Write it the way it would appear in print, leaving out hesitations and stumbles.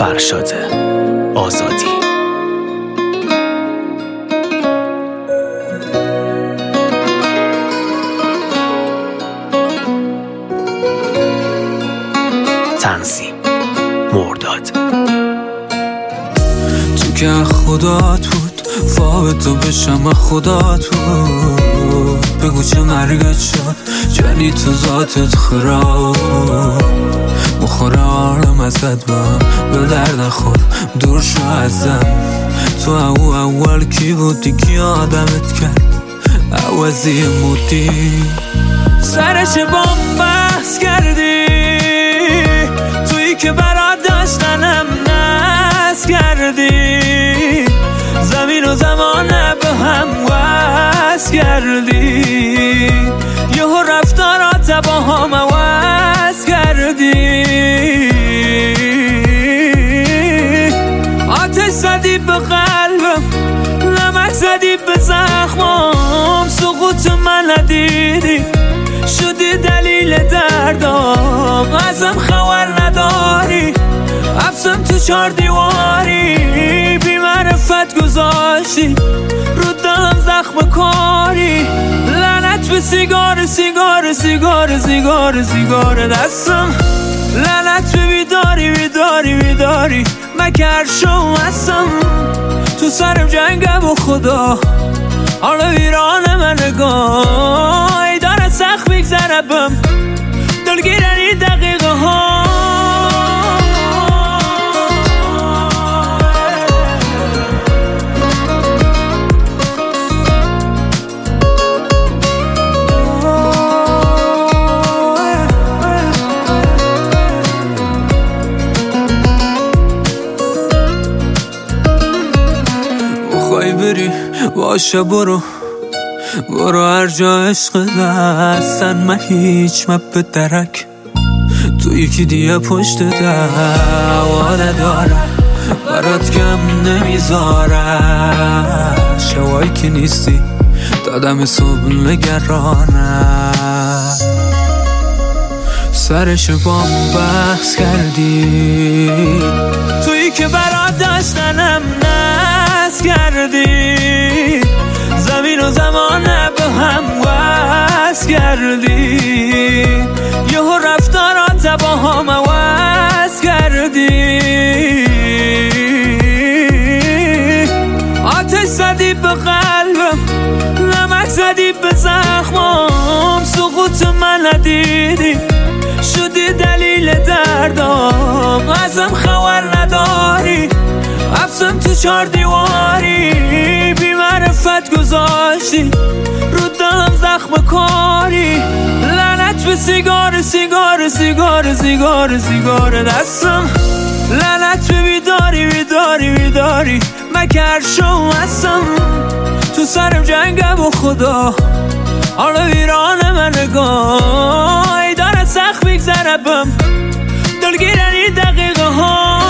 فرشاد آزادی. تنظیم مرداد. تو که خدات بود، فاو تو بشم خدات بود. بگو چه مرگت شد، جنی تو ذاتت خراب. مخور عالم ازت بام به درد خور، دور شو ازم. تو اول کی بودی که آدمت کرد، عوضی مودی سرش بام بحث کردی. تویی که برات داشتنم نس کردی، زمین و زمانه به هم وصل کردی. یهو رفتارات با هم عوض کردی. آتش زدی به قلبم، نمک زدی به زخمام. سقوط من ندیدی، شدی دلیل دردام. ازم خبر نداری، حبسم تو 4 دیواری. بی معرفت گذاشتی رو دلم زخم کاری. لعنت به سیگار سیگار سیگار سیگار سیگار دستم. لعنت به بیداری بیداری بیداری، مگر شو هستم. تو سرم جنگم و خدا، حالا ویران من نگاه. ای داره سخت میگذره بم، دلگیرن این دقیقه ها. بخوای بری باشه برو، برو هر جا عشق دستن. من هیچ مپ درک، تو یکی دیگه پشت دوا ندارم. برات کم نمیذارم، شوایی که نیستی دادم صبح نگرانم. سرش بام بحث کردی، تویی که برات داشتنم نس کردی. زمین و زمانه به هم وصل کردی. یهو رفتارات با هم عوض کردی. آتش زدی به قلبم، نمک زدی به زخمام. سقوط من ندیدی، شدی دلیل دردام. ازم خبر نداری، حبسم تو 4 دیواری. بی معرفت گذاشتی رو دلم زخم کاری. لعنت به سیگار سیگار سیگار سیگار سیگار دستم. لعنت به بیداری بیداری بیداری، مگر شو هستم. تو سرم جنگم و خدا، حالا ویران من نگاه. ای داره سخت میگذره بم، دلگیرن این دقیقه ها.